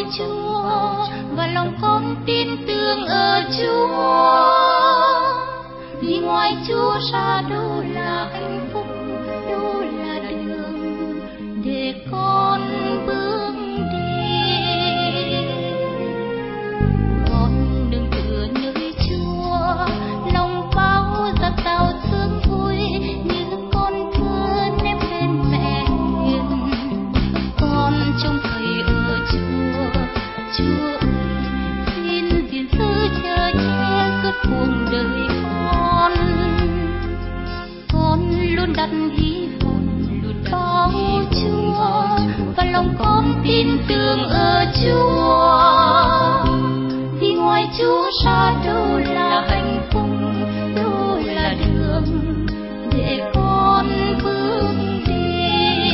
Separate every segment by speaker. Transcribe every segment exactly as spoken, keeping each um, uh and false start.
Speaker 1: Chúa và lòng con tin tưởng ở Chúa. Vì ngoài Chúa ra đâu là hạnh phúc, đâu là đường để con bước đi. Con nương tựa nơi Chúa, lòng bao ra sao sướng vui, như con thơ nếp bên mẹ hiền. Con trông cậy ở Chúa, Chúa ơi, xin gìn giữ chở che suốt cuộc đời con. Con luôn đặt hy vọng vào Chúa và lòng con tin tưởng ở Chúa. Vì ngoài Chúa ra đâu là hạnh phúc, đâu là đường để con bước đi.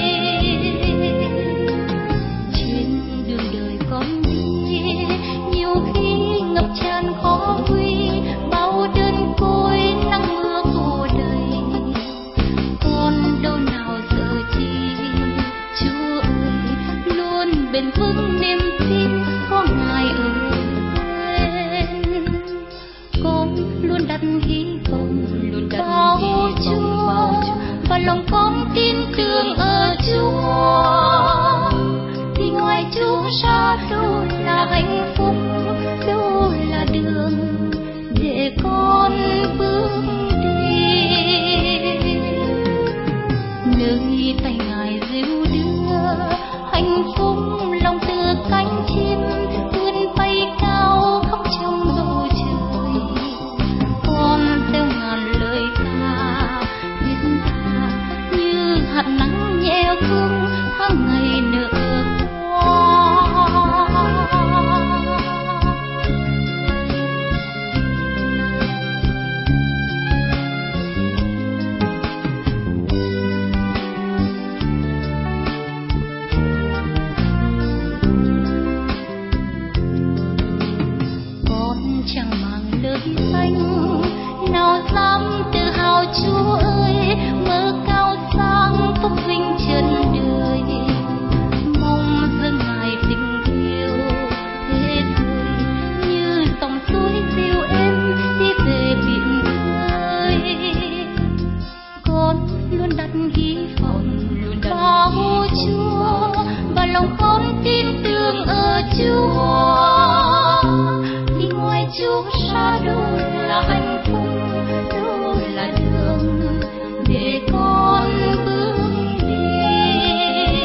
Speaker 1: Trên đường đời con đi, nhiều khi ngập tràn khó nguy, bao đơn côi nắng mưa phủ đầy. Con đâu nào sợ chi, Chúa ơi, luôn bền vững niềm tin có Ngài ở bên. Con luôn đặt hy vọng vào Chúa và lòng con tin tưởng ở Chúa. Vì ngoài Chúa ra đâu là hạnh phúc, đâu là đường để con bước đi. Nơi tay Ngài dìu đưa hạnh phúc, lòng tựa cánh chim vươn bay cao khắp trong bầu trời. Con gieo ngàn lời ca thiết tha như hạt nắng nhẹ hương tháng ngày nở hoa. Con chẳng mang lời danh, nào dám tự hào Chúa ơi, mơ cao sang phúc vinh trần đời. Mong dâng Ngài tình yêu thế thời, như dòng suối dịu êm đi về biển khơi. Con luôn đặt hy vọng vào Chúa và lòng con tin tưởng ở Chúa. Vì ngoài Chúa ra đâu là hạnh phúc, đâu là đường để con bước đi.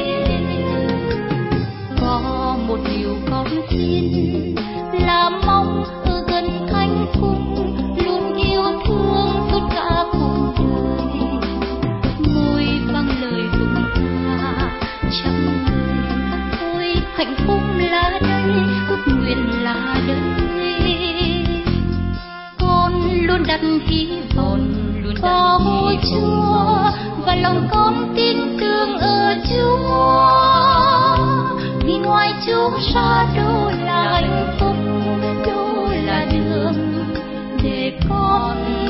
Speaker 1: Có một điều con xin là mong ở gần thánh cung, luôn yêu thương suốt cả cuộc đời. Môi vang lời vụng ca chẳng người, ôi hạnh phúc là đây, ước nguyện là đây. Con luôn đặt hy vọng vào Chúa và lòng con tin tưởng ở Chúa. Vì ngoài Chúa ra đâu là hạnh phúc, đâu là đường để con